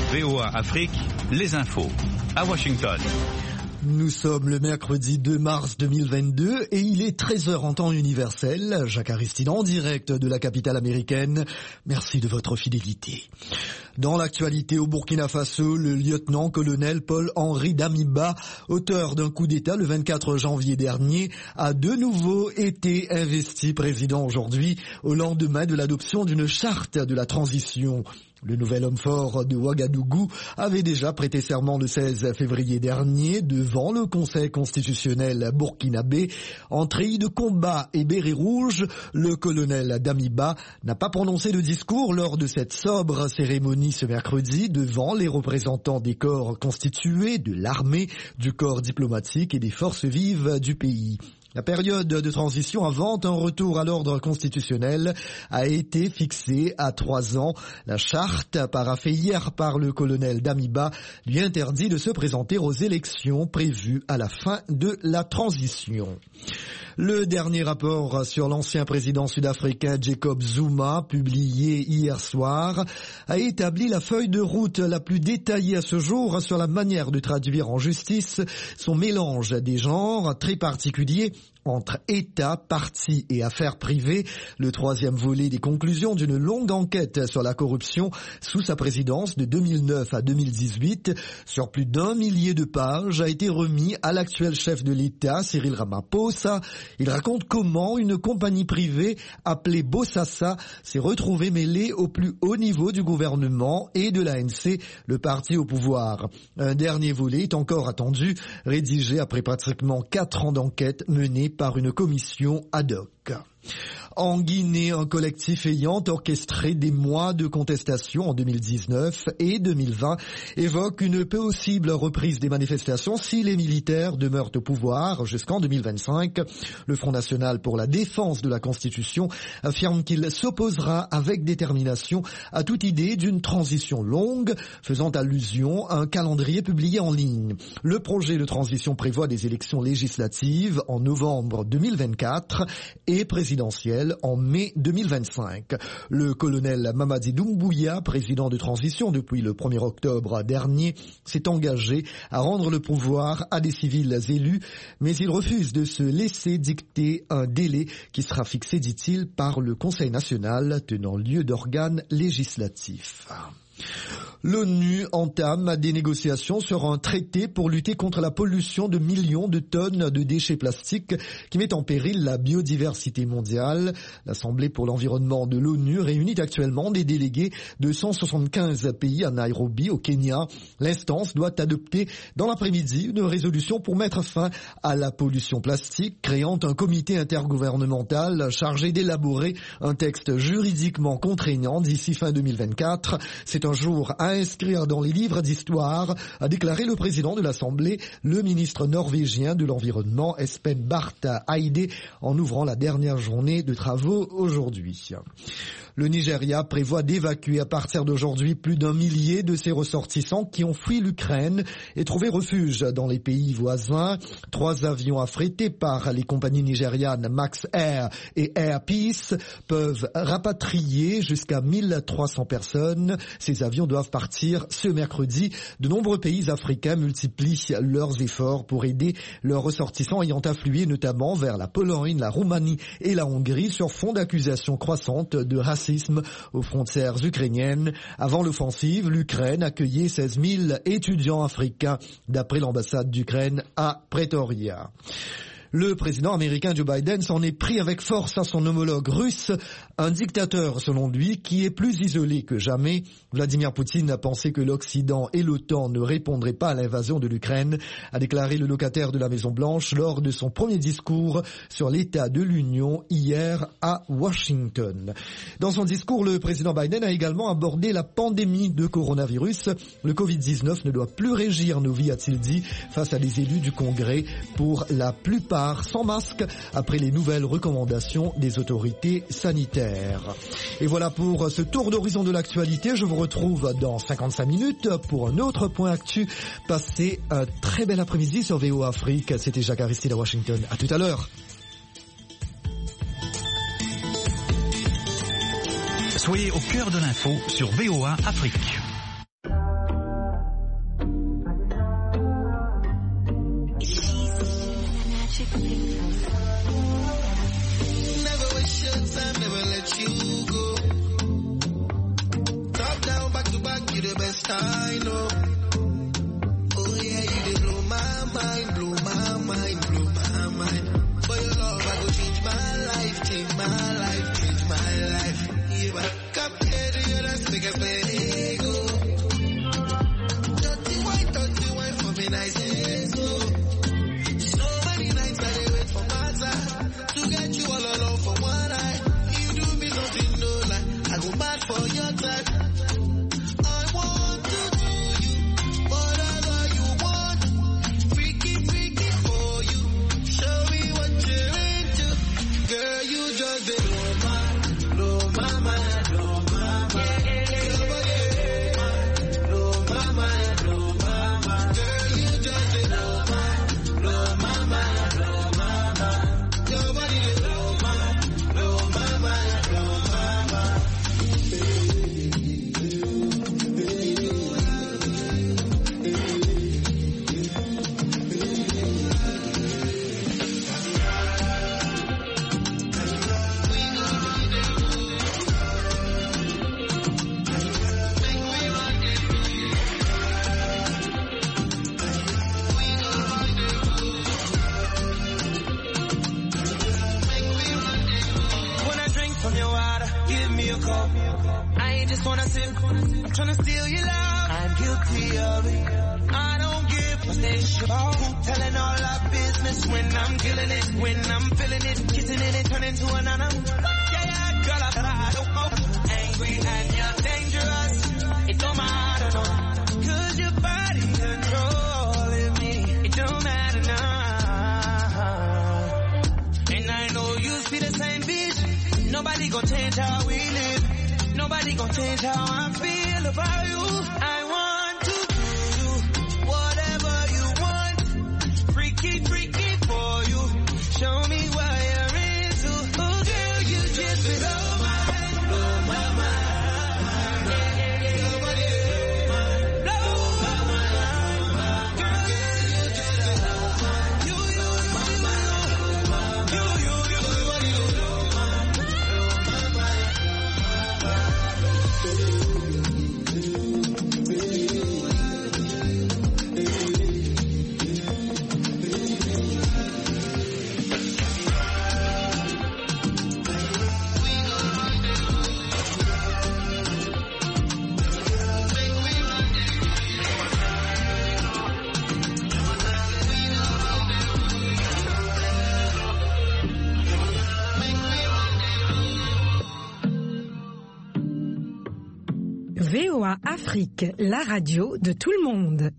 VOA Afrique, les infos. À Washington. Nous sommes le mercredi 2 mars 2022 et il est 13h en temps universel. Jacques Aristide en direct de la capitale américaine. Merci de votre fidélité. Dans l'actualité au Burkina Faso, le lieutenant-colonel Paul-Henri Damiba, auteur d'un coup d'État le 24 janvier dernier, a de nouveau été investi président aujourd'hui au lendemain de l'adoption d'une charte de la transition. Le nouvel homme fort de Ouagadougou avait déjà prêté serment le 16 février dernier devant le Conseil constitutionnel burkinabé. En treillis de combat et béret rouge, le colonel Damiba n'a pas prononcé de discours lors de cette sobre cérémonie ce mercredi devant les représentants des corps constitués, de l'armée, du corps diplomatique et des forces vives du pays. La période de transition avant un retour à l'ordre constitutionnel a été fixée à 3 ans. La charte, paraphée hier par le colonel Damiba, lui interdit de se présenter aux élections prévues à la fin de la transition. Le dernier rapport sur l'ancien président sud-africain Jacob Zuma, publié hier soir, a établi la feuille de route la plus détaillée à ce jour sur la manière de traduire en justice son mélange des genres très particulier entre État, partis et affaires privées, le troisième volet des conclusions d'une longue enquête sur la corruption sous sa présidence de 2009 à 2018, sur plus d'1 millier de pages, a été remis à l'actuel chef de l'État, Cyril Ramaphosa. Il raconte comment une compagnie privée appelée Bosasa s'est retrouvée mêlée au plus haut niveau du gouvernement et de l'ANC, le parti au pouvoir. Un dernier volet est encore attendu, rédigé après pratiquement 4 ans d'enquête menée par une commission ad hoc. En Guinée, un collectif ayant orchestré des mois de contestation en 2019 et 2020 évoque une possible reprise des manifestations si les militaires demeurent au pouvoir jusqu'en 2025. Le Front national pour la défense de la Constitution affirme qu'il s'opposera avec détermination à toute idée d'une transition longue, faisant allusion à un calendrier publié en ligne. Le projet de transition prévoit des élections législatives en novembre 2024 et présidentielles en mai 2025. Le colonel Mamadi Doumbouya, président de transition depuis le 1er octobre dernier, s'est engagé à rendre le pouvoir à des civils élus, mais il refuse de se laisser dicter un délai qui sera fixé, dit-il, par le Conseil national tenant lieu d'organe législatif. L'ONU entame des négociations sur un traité pour lutter contre la pollution de millions de tonnes de déchets plastiques qui met en péril la biodiversité mondiale. L'Assemblée pour l'environnement de l'ONU réunit actuellement des délégués de 175 pays à Nairobi, au Kenya. L'instance doit adopter dans l'après-midi une résolution pour mettre fin à la pollution plastique, créant un comité intergouvernemental chargé d'élaborer un texte juridiquement contraignant d'ici fin 2024. C'est un jour à inscrire dans les livres d'histoire, a déclaré le président de l'Assemblée, le ministre norvégien de l'Environnement, Espen Barth Eide, en ouvrant la dernière journée de travaux aujourd'hui. Le Nigeria prévoit d'évacuer à partir d'aujourd'hui plus d'1 millier de ses ressortissants qui ont fui l'Ukraine et trouvé refuge dans les pays voisins. 3 avions affrétés par les compagnies nigérianes Max Air et Air Peace peuvent rapatrier jusqu'à 1300 personnes. Ces avions doivent partir ce mercredi. De nombreux pays africains multiplient leurs efforts pour aider leurs ressortissants ayant afflué notamment vers la Pologne, la Roumanie et la Hongrie sur fond d'accusations croissantes de racisme aux frontières ukrainiennes. Avant l'offensive, l'Ukraine accueillait 16 000 étudiants africains, d'après l'ambassade d'Ukraine à Pretoria. Le président américain Joe Biden s'en est pris avec force à son homologue russe, un dictateur selon lui qui est plus isolé que jamais. Vladimir Poutine a pensé que l'Occident et l'OTAN ne répondraient pas à l'invasion de l'Ukraine, a déclaré le locataire de la Maison-Blanche lors de son premier discours sur l'état de l'Union hier à Washington. Dans son discours, le président Biden a également abordé la pandémie de coronavirus. Le Covid-19 ne doit plus régir nos vies, a-t-il dit, face à des élus du Congrès, pour la plupart sans masque après les nouvelles recommandations des autorités sanitaires. Et voilà pour ce tour d'horizon de l'actualité. Je vous retrouve dans 55 minutes pour un autre point actu. Passez un très bel après-midi sur VOA Afrique. C'était Jacques Aristide à Washington. À tout à l'heure. Soyez au cœur de l'info sur VOA Afrique. you the best I know. Oh yeah, you dey blow my mind, blow my mind, blow my mind. For your love, I go change my life, change my life, change my life. Yeah, come here to your dance, make a play, go. Dirty wine for me, nice and slow. So many nights I dey wait for my time to get you all alone for one night. You do me something no lie, I go mad for your time. Tryna steal your love, I'm guilty of it. I don't give a shit. Telling all our business when I'm killing it, when I'm feeling it, kissing it, and turning to an animal. Yeah, girl, I don't know. Angry and you're dangerous. It don't matter, no. Cause your body controlling me. It don't matter now. And I know you see the same vision. Nobody gon' change how we live. Nobody gon' change how I feel about you. I want to do whatever you want. Freaky, freaky for you. Show me what you're into. Oh girl, you just blow my mind, blow my mind. Blow my mind. Girl, you just blow my mind. You, VOA Afrique, la radio de tout le monde.